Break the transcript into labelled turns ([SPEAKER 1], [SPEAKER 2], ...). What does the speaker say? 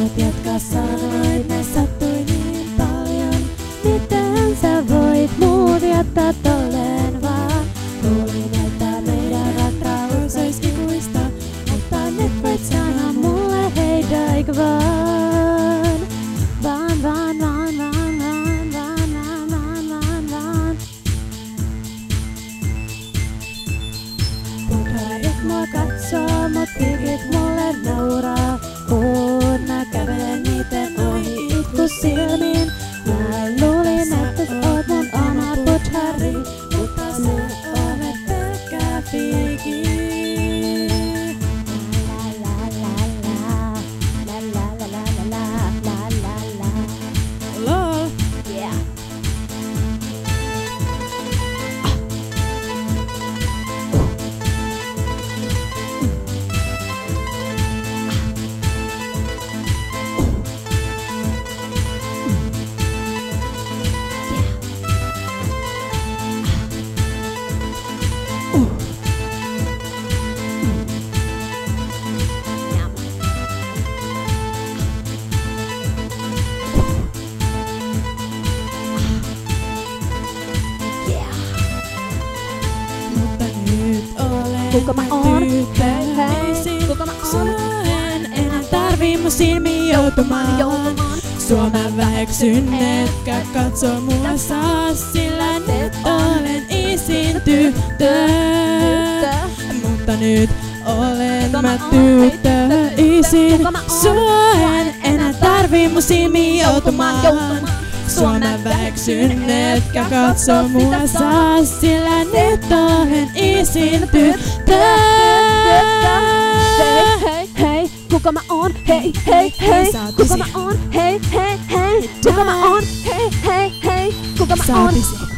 [SPEAKER 1] sanot, jotka sanoit, ne sattui niin paljon. Miten sä voit muut jättää tolleen vaan? Luulin, että meidän rakkaus ois ikuista, mutta nyt voit sanoa mulle heitä eikö vaan? Vaan, vaan, vaan, vaan, vaan, vaan, vaan, vaan, vaan, vaan. Pukarit mua katsoo, mut pikit mulle nauraa. Kun mä kävelen niiden ohi itku silmiin. Mä luulin, että sä oot mun oma puthari, mutta sä olet pelkkää fiiki.
[SPEAKER 2] Lol.
[SPEAKER 1] Yeah.
[SPEAKER 2] Mutta nyt olen
[SPEAKER 1] Kuka mä oon?
[SPEAKER 2] tyytyväisin.
[SPEAKER 1] Kuka mä oon?
[SPEAKER 2] Sua en enää tarvii mun silmiin joutumaan. Sua mä väheksyn, etkä katso mua saa, sillä nyt olen isin tyttö. Mutta nyt olen mä tyttöisin. Sua en enää tarvii mun silmiin joutumaan. Sua mä väheksyn, etkä katso mua saa, sillä nyt olen isin tyttö.
[SPEAKER 1] Hei, hei, hei, kuka mä oon? Hei, hei, hei, kuka mä oon? Hei, hei, hei, kuka mä oon? Hei, hei, hei, kuka mä oon?